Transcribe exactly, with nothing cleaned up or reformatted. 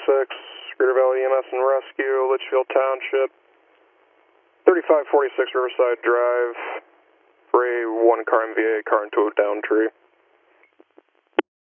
six, Greater Valley E M S and Rescue, Litchfield Township, thirty-five forty-six Riverside Drive, for a one car M V A, car into a down tree.